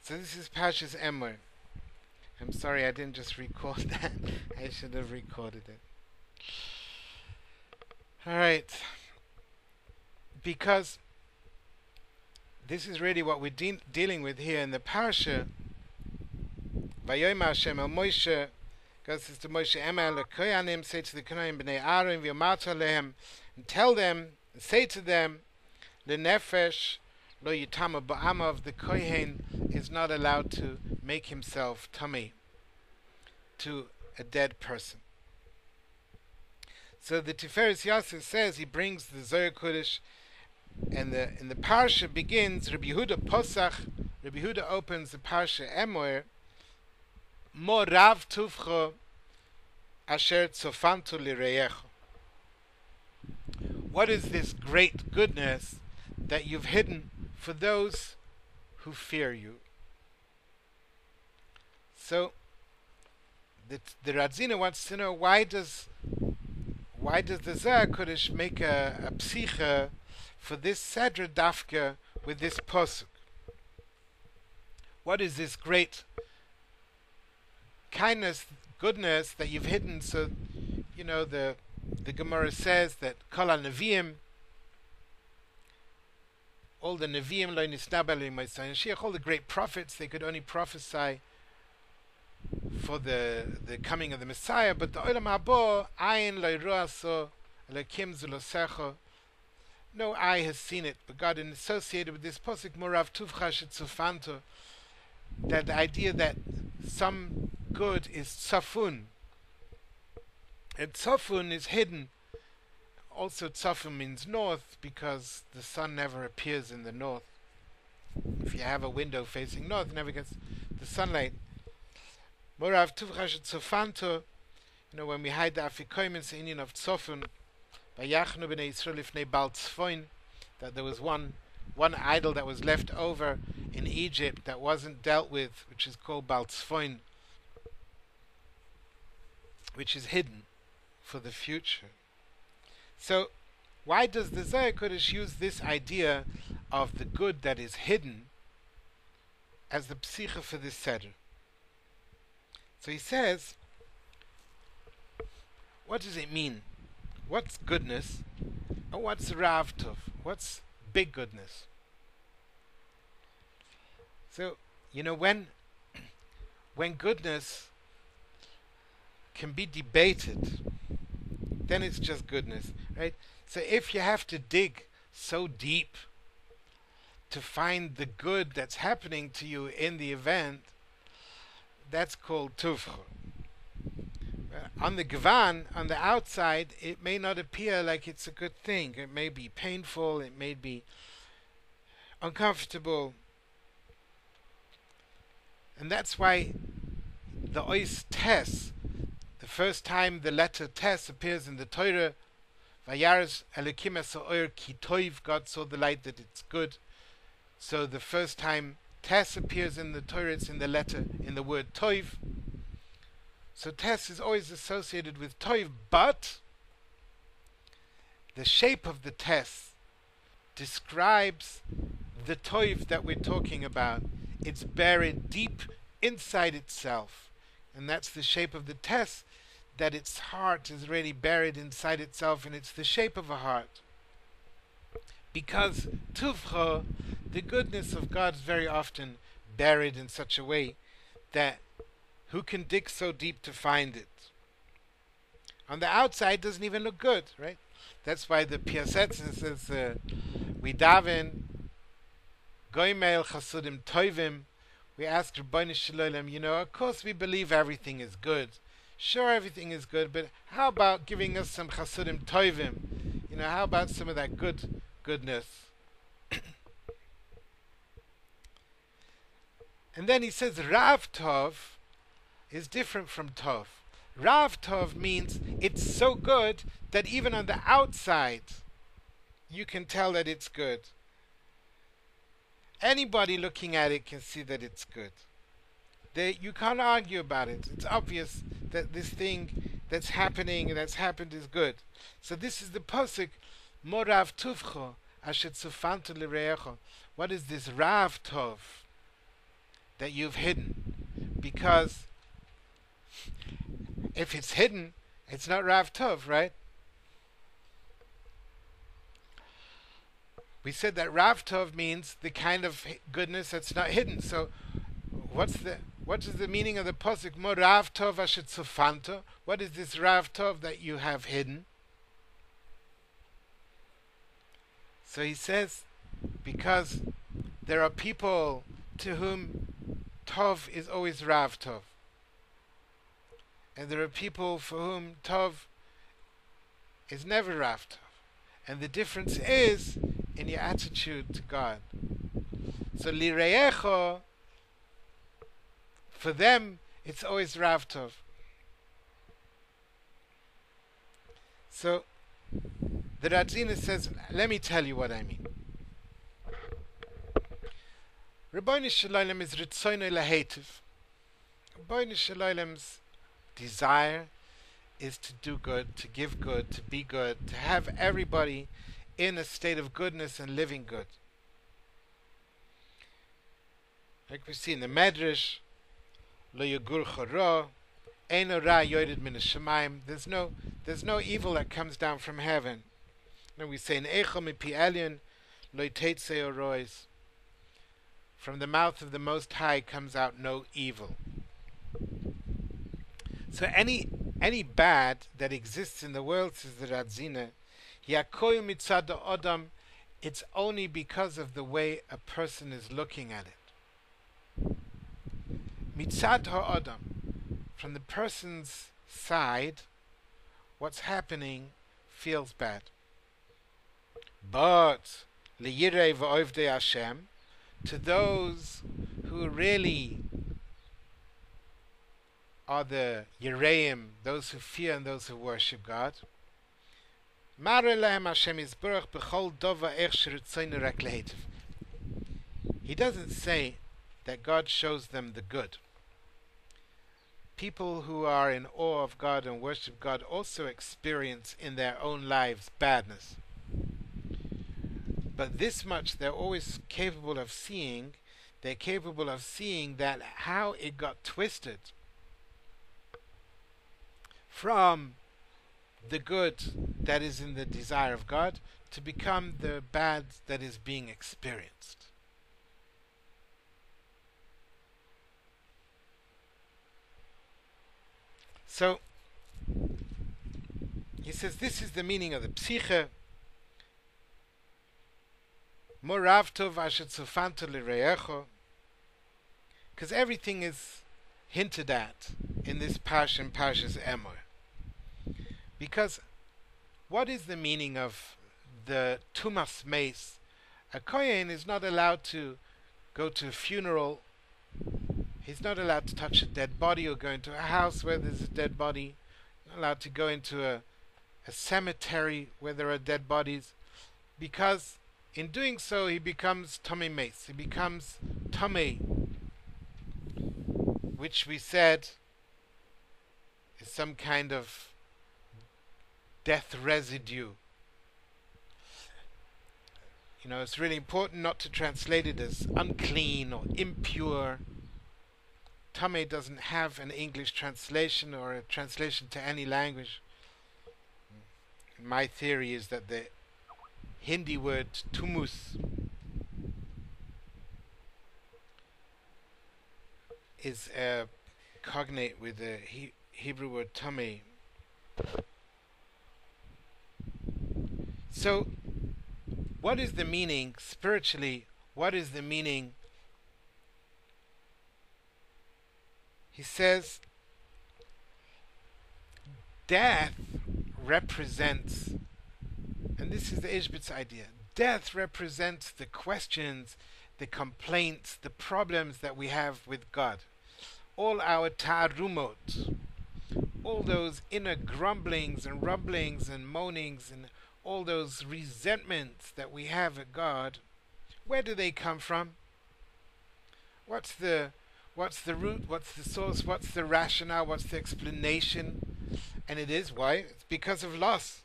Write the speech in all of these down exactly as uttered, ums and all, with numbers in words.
So this is Parshas Emor. I'm sorry I didn't just record that. I should have recorded it. Alright. Because this is really what we're de- dealing with here in the Parsha. Vayomer Hashem el Moshe, God says to Moshe, Ema lekoyanim, say to the Kohanim b'nei Aaron, v'yomarta lehem, and tell them, and say to them, lenefesh lo yitama ba'amav, the Kohen is not allowed to make himself tummy to a dead person. So the Tiferes Yosef says, he brings the Zohar Kodesh, and the and the parsha begins. Rabbi Yehuda Posach, Rabbi Yehuda opens the parsha Emor, Mo rav tuvcho asher tzofantu lireyecho. What is this great goodness that you've hidden for those who fear you? So the the Radzina wants to know, why does why does the Zohar Kodesh make a, a psicha for this Sedra Dafka with this posuk? What is this great kindness, goodness that you've hidden? So, you know, the the Gemara says that Kol HaNeviim, all the Neviim, lo nisnabel l'Mashiach, all the great prophets, they could only prophesy for the the coming of the Messiah, but the Olam Habo, ayin lo yiruaso, Elokim zulosecho, no eye has seen it, but God, in associated with this posuk, Morav Tuvcha Shetzufanto, that the idea that some good is tzafun, and tzafun is hidden. Also, tzafun means north, because the sun never appears in the north. If you have a window facing north, it never gets the sunlight. Morav Tuvcha Shetzufanto, you know, when we hide the afikoim, it's the Indian of tzafun. Vayachnu b'nei Yisrael lifnei Baal Tzfoin, that there was one one idol that was left over in Egypt that wasn't dealt with, which is called Baal Tzfoin, which is hidden for the future. So, why does the Zohar Kodesh use this idea of the good that is hidden as the psicha for this seder? So he says, what does it mean? What's goodness? And what's Rav Tov? What's big goodness? So, you know, when when goodness can be debated, then it's just goodness, right? So if you have to dig so deep to find the good that's happening to you in the event, that's called tuvcha. On the Gvan, on the outside, it may not appear like it's a good thing. It may be painful, it may be uncomfortable. And that's why the ois tes, the first time the letter tes appears in the Torah, Vayaris Elokim es ha'or ki toiv, God saw the light that it's good. So the first time tes appears in the Torah, it's in the letter, in the word toiv. So tes is always associated with toiv, but the shape of the tes describes the toiv that we're talking about. It's buried deep inside itself, and that's the shape of the tes, that its heart is really buried inside itself, and it's the shape of a heart. Because tuvcha, the goodness of God, is very often buried in such a way that who can dig so deep to find it? On the outside, doesn't even look good, right? That's why the Piasetzin says, uh, we daven, goimel chasudim toivim, we ask Rebbeinu Shalom, you know, of course we believe everything is good. Sure, everything is good, but how about giving us some chasudim toivim? You know, how about some of that good goodness? And then he says, Rav Tov is different from Tov. Rav Tov means it's so good that even on the outside you can tell that it's good. Anybody looking at it can see that it's good. They, you can't argue about it. It's obvious that this thing that's happening, that's happened, is good. So this is the posuk, Morav Tuvcho, Asher Tzufantu Lireyecho. What is this Rav Tov? that you've hidden. Because if it's hidden, it's not Rav Tov, right? We said that Rav Tov means the kind of goodness that's not hidden. So what's the what is the meaning of the pasuk? Mo Rav Tov asher tzufanto. What is this Rav Tov that you have hidden? So he says, because there are people to whom Tov is always Rav Tov. And there are people for whom Tov is never Rav Tov. And the difference is in your attitude to God. So Lireyecho, for them, it's always Rav Tov. So the Radzina says, let me tell you what I mean. Rabbeinu Shalom is Ritzono Lahetiv. Rabbeinu Shalom's desire is to do good, to give good, to be good, to have everybody in a state of goodness and living good. Like we see in the Medrash, Lo Yagur Choro, Eino Ra Yored Min Hashamayim. There's no, there's no evil that comes down from heaven. And we say in Eicho Mipi Elyon, Lo Yiteitze Orois. From the mouth of the Most High comes out no evil. So any any bad that exists in the world, says the Radzina, Yakoyu mitzad Adam, it's only because of the way a person is looking at it. Mitzad ha'adam, from the person's side, what's happening feels bad. But liyirei v'ovdei Hashem, to those who really are the Yereim, those who fear and those who worship God, he doesn't say that God shows them the good. People who are in awe of God and worship God also experience in their own lives badness. But this much they're always capable of seeing. They're capable of seeing that how it got twisted from the good that is in the desire of God to become the bad that is being experienced. So he says this is the meaning of the psiche. Because everything is hinted at in this parsha and Parshas Emor. Because what is the meaning of the Tumas Meis? A Kohen is not allowed to go to a funeral. He's not allowed to touch a dead body or go into a house where there's a dead body. Not allowed to go into a, a cemetery where there are dead bodies. Because in doing so, he becomes Tomei Meis. He becomes Tomei, which we said is some kind of death residue. You know, it's really important not to translate it as unclean or impure. Tomei doesn't have an English translation or a translation to any language. My theory is that the Hindi word tumus is a cognate with the he Hebrew word tamei. So, what is the meaning spiritually? What is the meaning? He says, death represents, and this is the Ishbitz idea, death represents the questions, the complaints, the problems that we have with God. All our ta'arumot, all those inner grumblings and rumblings and moanings and all those resentments that we have at God, where do they come from? What's the what's the root? What's the source? What's the rationale? What's the explanation? And it is why? It's because of loss.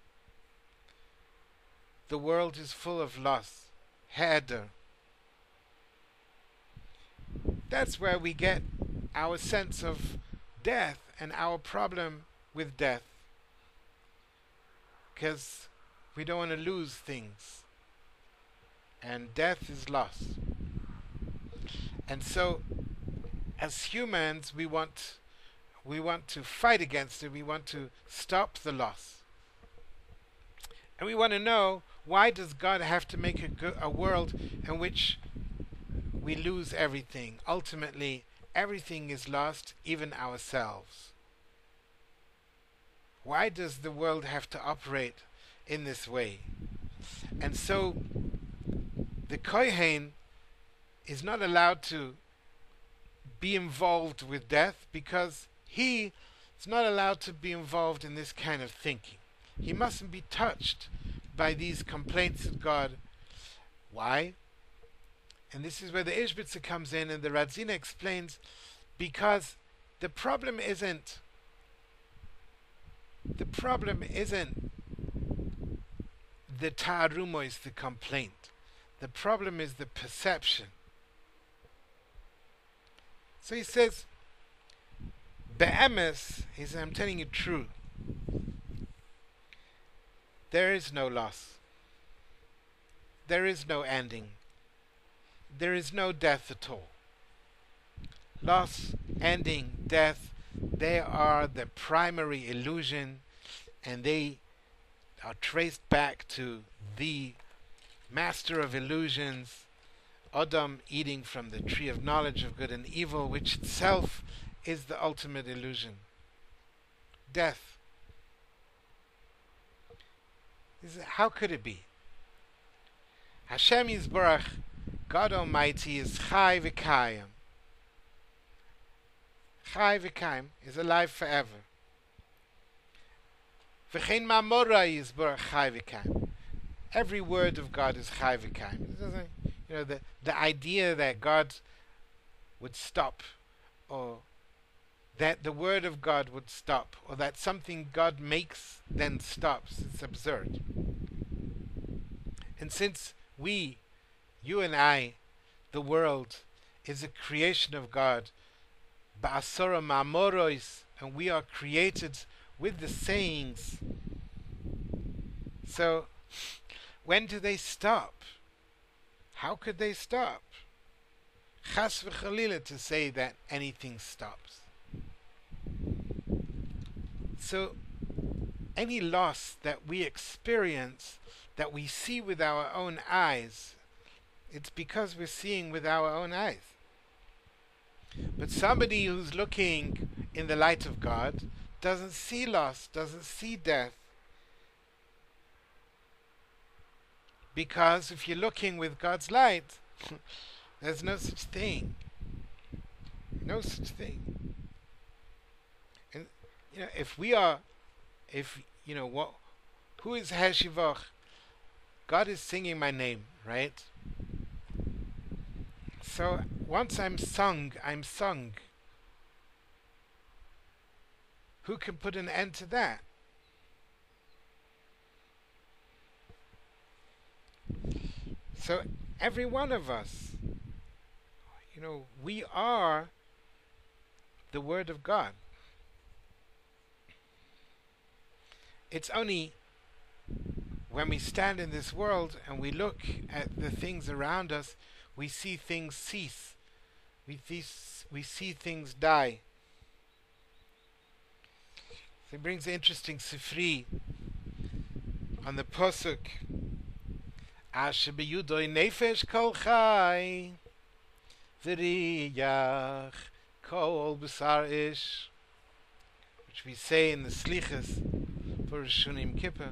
The world is full of loss. Heder. That's where we get our sense of death and our problem with death. Because we don't want to lose things. And death is loss. And so, as humans, we want we want to fight against it. We want to stop the loss. And we want to know, why does God have to make a, go- a world in which we lose everything? Ultimately, everything is lost, even ourselves. Why does the world have to operate in this way? And so, the Kohen is not allowed to be involved with death, because he is not allowed to be involved in this kind of thinking. He mustn't be touched by these complaints of God. Why? And this is where the Ishbitzer comes in, and the Radzina explains, because the problem isn't the problem isn't the ta'arumois, the complaint. The problem is the perception. So he says, Be'emes, he says, I'm telling you true. There is no loss. There is no ending. There is no death at all. Loss, ending, death, they are the primary illusion, and they are traced back to the master of illusions, Adam, eating from the tree of knowledge of good and evil, which itself is the ultimate illusion. Death. How could it be? Hashem Yisborach, God Almighty, is Chai V'Kayim. Chai V'Kayim is alive forever. V'chein Ma'amora Yisborach Chai V'Kayim. Every word of God is Chai V'Kayim. It doesn't, you know, the the idea that God would stop, or that the word of God would stop, or that something God makes then stops, it's absurd. And since we, you and I, the world, is a creation of God, Ba'asora Ma'amorois, and we are created with the sayings. So, when do they stop? How could they stop? Chas v'chalila, to say that anything stops. So, any loss that we experience, that we see with our own eyes, it's because we're seeing with our own eyes. But somebody who's looking in the light of God doesn't see loss, doesn't see death. Because if you're looking with God's light, there's no such thing. No such thing. And, you know, if we are, if, you know, what, who is Hashivach? God is singing my name, right? So once I'm sung, I'm sung. Who can put an end to that? So every one of us, you know, we are the Word of God. It's only when we stand in this world and we look at the things around us, we see things cease. We, th- we see things die. So it brings an interesting sifri on the Pasuk. Asher beyudoi nefesh kol chai v'riyach kol b'sar ish, which we say in the Slichas for Rishonim Kippur.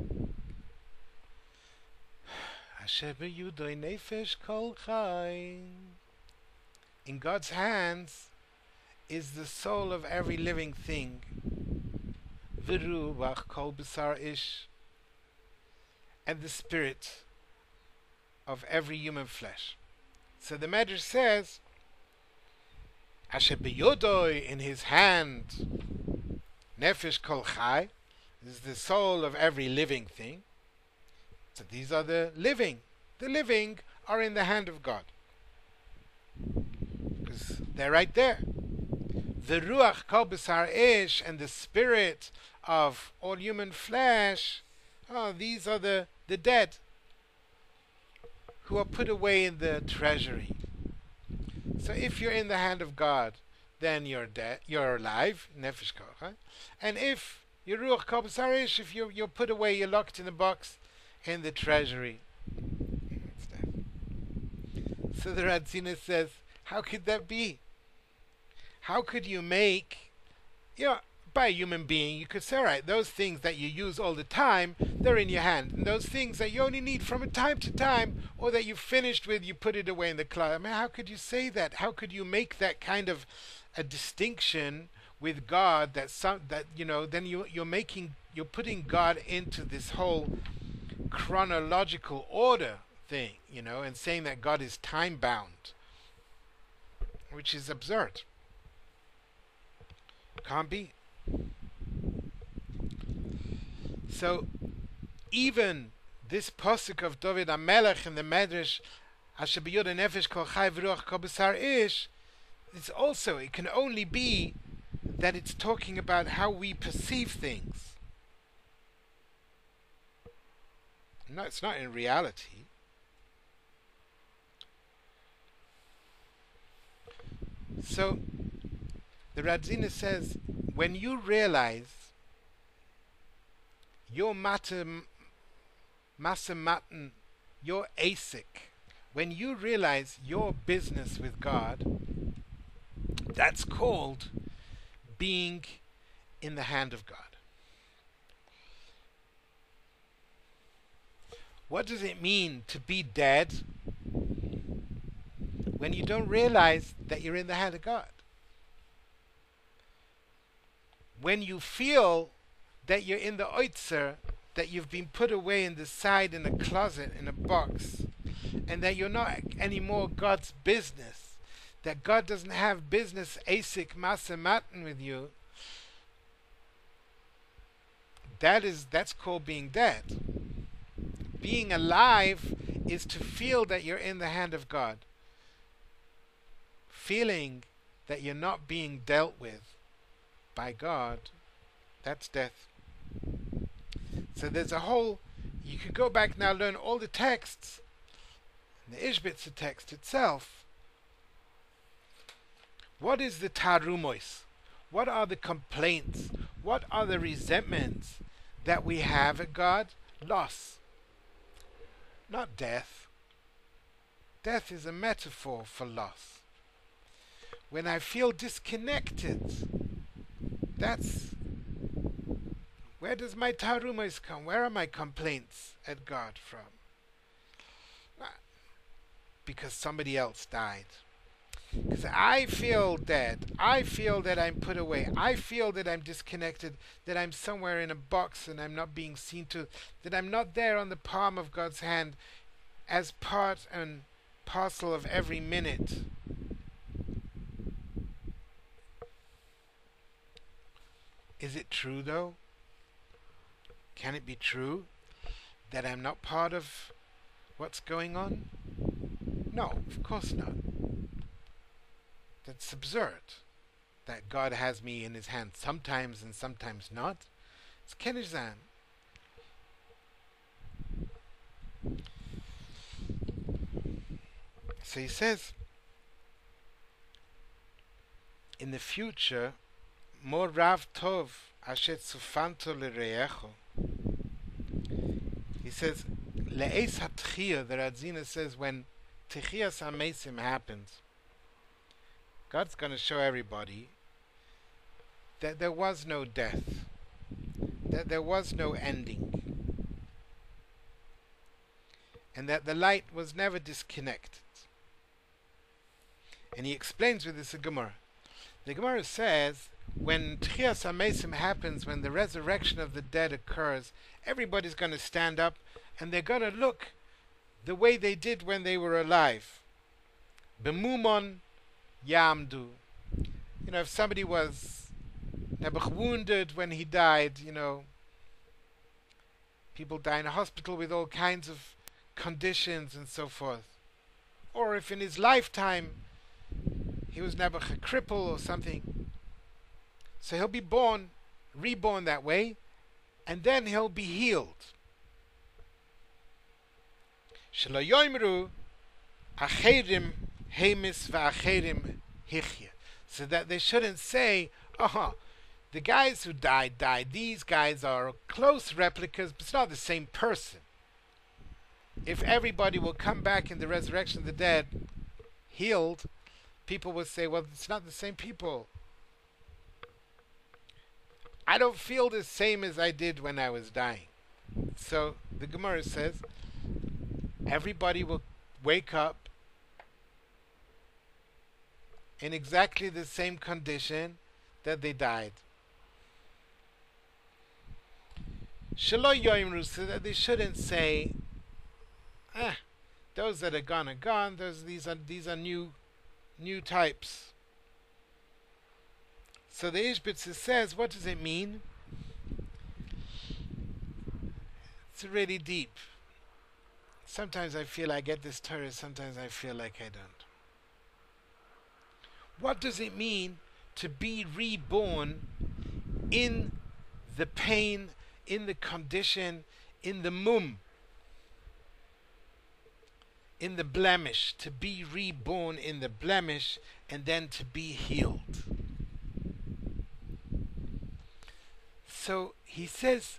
Asher beyudoi nefesh kol chai. In God's hands is the soul of every living thing. V'ruach kol b'sar ish, and the spirit of every human flesh. So the Medrash says, Asher beyodoi, in his hand, nefesh kol chai, is the soul of every living thing. So these are the living. The living are in the hand of God. Because They're right there. The Ruach Kol B'Sar Ish, and the spirit of all human flesh, oh, these are the, the dead who are put away in the treasury. So if you're in the hand of God, then you're dead, you're alive, Nefesh Kocha. And if you're Ruach Kol B'Sar Ish, if you're, you're put away, you're locked in a box in the treasury. So the Radzina says, how could that be? How could you make, you know, by a human being, you could say, all right, those things that you use all the time, they're in your hand. And those things that you only need from time to time, or that you've finished with, you put it away in the closet. I mean, how could you say that? How could you make that kind of a distinction with God that some, that, you know, then you, you're making, you're putting God into this whole chronological order thing, you know, and saying that God is time bound, which is absurd. Can't be. So even this posuk of David HaMelech in the Medrash, Asher b'yod nefesh kol chai v'ruach kol b'sar ish, it's also, it can only be that it's talking about how we perceive things. No, it's not in reality. So the Radzina says, when you realize your matam, masamatan, your asik, when you realize your business with God, that's called being in the hand of God. What does it mean to be dead when you don't realize that you're in the hand of God? When you feel that you're in the oitzer, that you've been put away in the side in a closet, in a box, and that you're not anymore God's business, that God doesn't have business asik masamatan with you, that is that's called being dead. Being alive is to feel that you're in the hand of God, feeling that you're not being dealt with by God. That's death. So there's a whole, you could go back now, learn all the texts, the Ishbitzer text itself. What is the tarumois? What are the complaints? What are the resentments that we have at God? Loss, not death. Death is a metaphor for loss. When I feel disconnected, that's, where does my tarumas come? Where are my complaints at God from? Because somebody else died. Because I feel dead. I feel that I'm put away. I feel that I'm disconnected, that I'm somewhere in a box and I'm not being seen to, that I'm not there on the palm of God's hand as part and parcel of every minute. Is it true though? Can it be true that I'm not part of what's going on? No, of course not. That's absurd. That God has me in his hand sometimes and sometimes not. It's Kenizan. So he says, in the future, Mor Rav Tov Asher Tzufanto L'Reyecho. He says, Le'es HaTchiyah, the Radzina says, when Techiyas HaMesim happens, God's going to show everybody that there was no death, that there was no ending, and that the light was never disconnected. And he explains with this a Gemara. The Gemara says, when Techiyas HaMesim happens, when the resurrection of the dead occurs, everybody's going to stand up and they're going to look the way they did when they were alive. B'mumon yamdu. You know, if somebody was wounded when he died, you know, people die in a hospital with all kinds of conditions and so forth. Or if in his lifetime he was never a cripple or something. So he'll be born, reborn that way, and then he'll be healed. Shelo yoimru acherim hemis va'acherim hichya. So that they shouldn't say, oh, the guys who died, died. These guys are close replicas, but it's not the same person. If everybody will come back in the resurrection of the dead, healed, people will say, well, it's not the same people. I don't feel the same as I did when I was dying. So the Gemara says, everybody will wake up in exactly the same condition that they died. Shelo yoimru, so that they shouldn't say, ah, those that are gone are gone. Those these are these are new, new types. So the Ishbitzer says, what does it mean? It's really deep. Sometimes I feel I get this Torah, sometimes I feel like I don't. What does it mean to be reborn in the pain, in the condition, in the mum, in the blemish, to be reborn in the blemish and then to be healed? So he says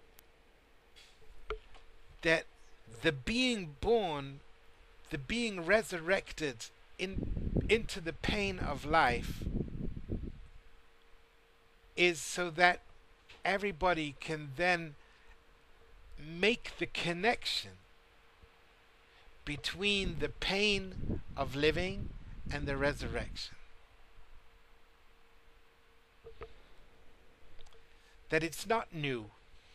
that the being born, the being resurrected in, into the pain of life is so that everybody can then make the connection between the pain of living and the resurrection. That it's not new.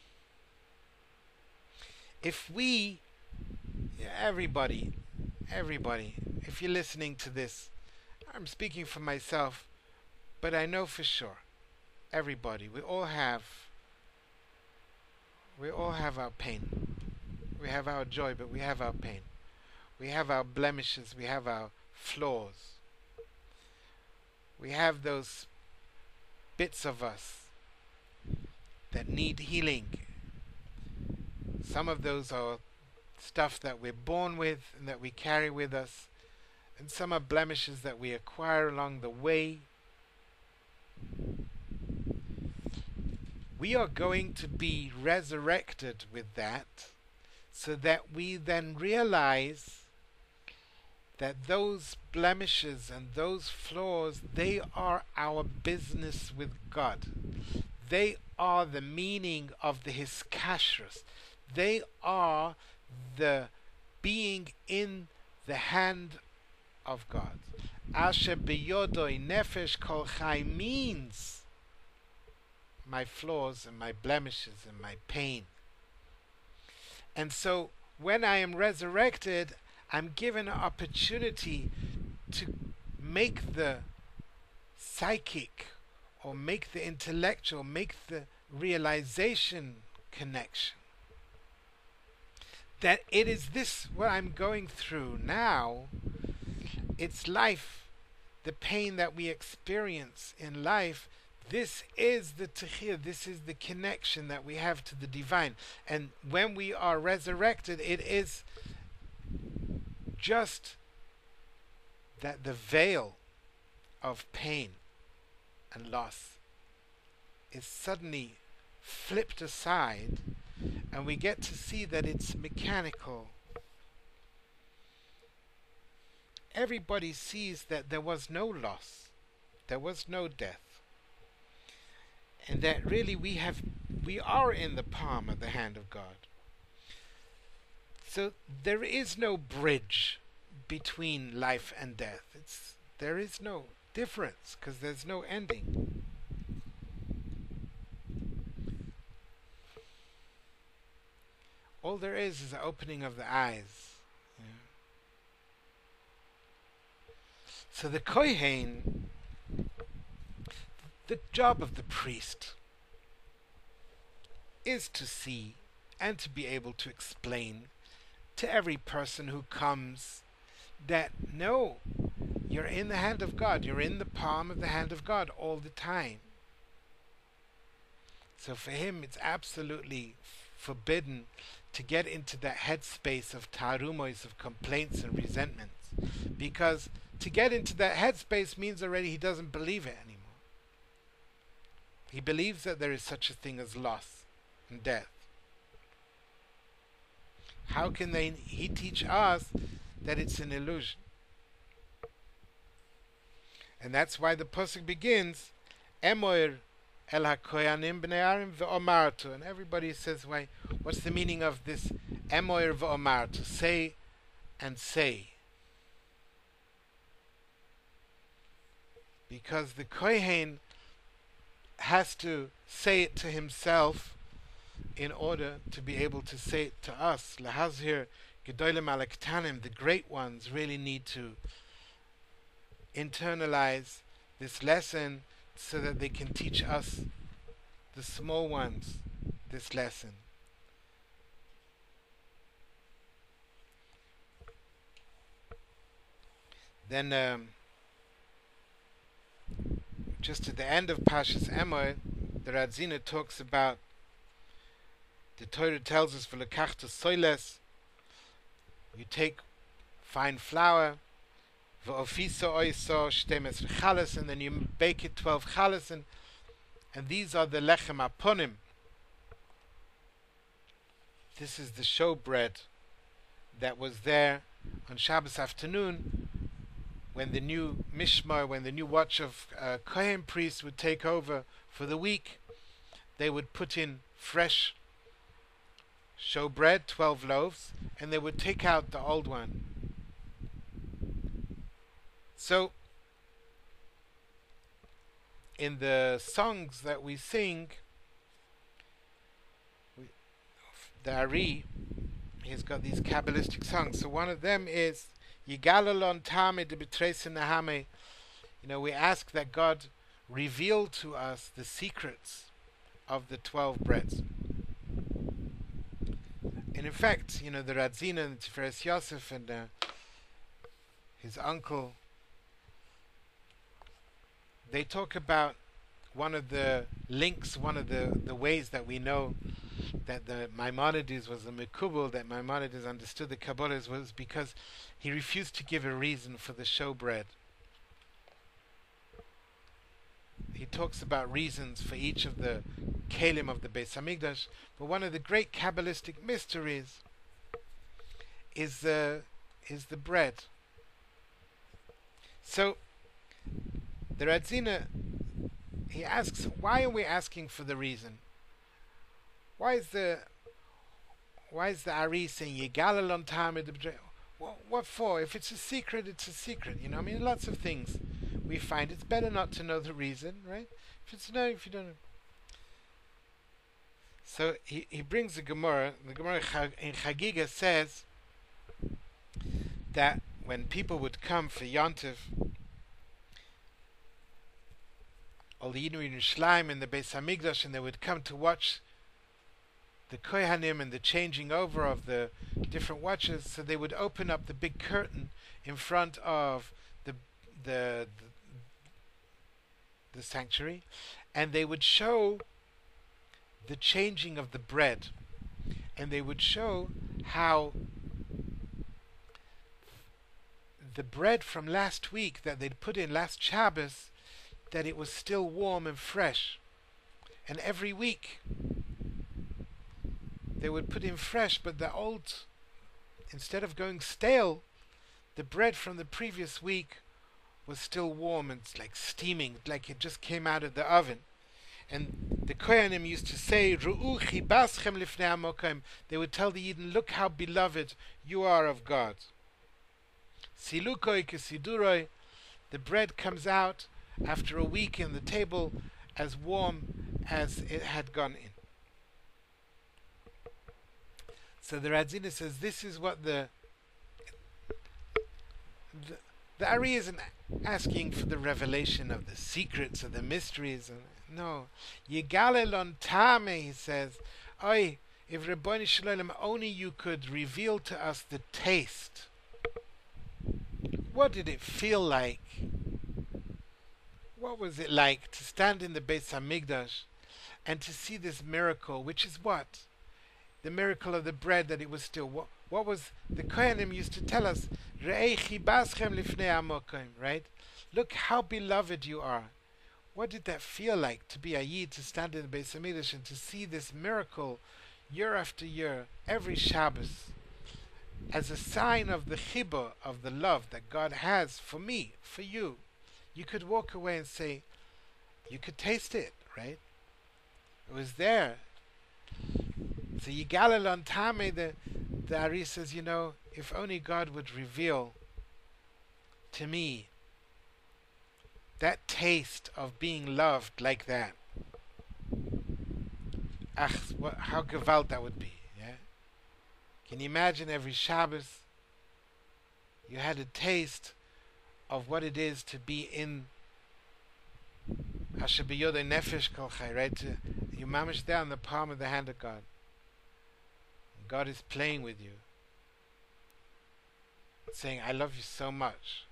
If we, everybody, everybody, if you're listening to this, I'm speaking for myself, but I know for sure, everybody, we all have, we all have our pain. We have our joy, but we have our pain. We have our blemishes, we have our flaws. We have those bits of us that need healing. Some of those are stuff that we're born with and that we carry with us, and some are blemishes that we acquire along the way. We are going to be resurrected with that, so that we then realize that those blemishes and those flaws, they are our business with God. They are the meaning of the hiskashrus. They are the being in the hand of God. Asher beyodoi nefesh kol chai means my flaws and my blemishes and my pain. And so when I am resurrected, I'm given an opportunity to make the psychic or make the intellectual, make the realization connection that it is this what I'm going through now. It's life, the pain that we experience in life. This is the techiyah, this is the connection that we have to the divine. And when we are resurrected, it is just that the veil of pain and loss is suddenly flipped aside, and we get to see that it's mechanical. Everybody sees that there was no loss, there was no death, and that really we have we are in the palm of the hand of God. So there is no bridge between life and death. It's there is no difference because there's no ending. All there is is the opening of the eyes. Yeah. So the kohen, the job of the priest, is to see and to be able to explain to every person who comes that no, you're in the hand of God. You're in the palm of the hand of God all the time. So for him, it's absolutely forbidden to get into that headspace of tarumos, of complaints and resentments. Because to get into that headspace means already he doesn't believe it anymore. He believes that there is such a thing as loss and death. How can they, he teach us that it's an illusion? And that's why the pasuk begins, Emoir el hakoyanim b'nei Aaron ve'omartu. And everybody says, why, what's the meaning of this Emoir ve'omartu? Say and say. Because the kohen has to say it to himself in order to be able to say it to us. Lahazir gedolim alektanim, the great ones really need to internalize this lesson so that they can teach us, the small ones, this lesson. Then um, just at the end of Pashas Emor, the Radzina talks about, the Torah tells us, v'lekachta soiles, you take fine flour, v'ofisa oiso shtemes chalas, and then you bake it twelve chalas, and, and these are the lechem aponim. This is the showbread that was there on Shabbos afternoon, when the new Mishmar, when the new watch of uh, Kohen priests would take over for the week. They would put in fresh showbread, twelve loaves, and they would take out the old one. So, in the songs that we sing, we, the Ari, he's got these Kabbalistic songs. So one of them is Yigalalon Tame de Betresin Nahame. You know, we ask that God reveal to us the secrets of the twelve breads. And in fact, you know, the Radzina and Tiferes Yosef and uh, his uncle, they talk about one of the links, one of the, the ways that we know that the Maimonides was a Mekubal, that Maimonides understood the Kabbalahs, was because he refused to give a reason for the showbread. He talks about reasons for each of the kelim of the Beis Hamikdash, but one of the great Kabbalistic mysteries is the is the bread. So the Radzina, he asks, why are we asking for the reason? Why is the why is the Ari saying Yigalalon Tamid? What, what for? If it's a secret, it's a secret. You know, I mean, lots of things we find it's better not to know the reason, right? If it's no, if you don't know. So he, he brings the Gemara. The Gemara in Chagiga says that when people would come for Yontif, all the Yidden in Yerushalayim in the Beis Hamikdash, and they would come to watch the Kohanim and the changing over of the different watches, so they would open up the big curtain in front of the the the, the sanctuary, and they would show the changing of the bread, and they would show how the bread from last week that they'd put in last Shabbos, that it was still warm and fresh, and every week they would put in fresh, but the old, instead of going stale, the bread from the previous week was still warm and like steaming, like it just came out of the oven. And the Kohanim used to say, Ru'u chibaschem lifnei hamokim. They would tell the Yidden, look how beloved you are of God. Silukoi kesiduroi. The bread comes out after a week in the table as warm as it had gone in. So the Radzina says this is what the the, the Ari isn't asking for the revelation of the secrets of the mysteries. No, Yigalelon Tame, he says, Oi, if Rabboni Shalom, only you could reveal to us the taste What did it feel like? What was it like to stand in the Beis Hamikdash and to see this miracle, which is what? The miracle of the bread, that it was still. What, what was the Kohanim used to tell us? Re'ei chibaschem lifnei amokim, right? Look how beloved you are. What did that feel like to be a Yid, to stand in the Beis Hamikdash and to see this miracle year after year, every Shabbos, as a sign of the chibur, of the love that God has for me, for you? You could walk away and say, you could taste it, right? It was there. So Yigalel on Tame, the, the Ari says, you know, if only God would reveal to me that taste of being loved like that. Ach, what, how gewalt that would be, yeah? Can you imagine every Shabbos you had a taste of what it is to be in Asher b'yodei nefesh kol chai, right? To, you mamish there on the palm of the hand of God. God is playing with you, saying, I love you so much.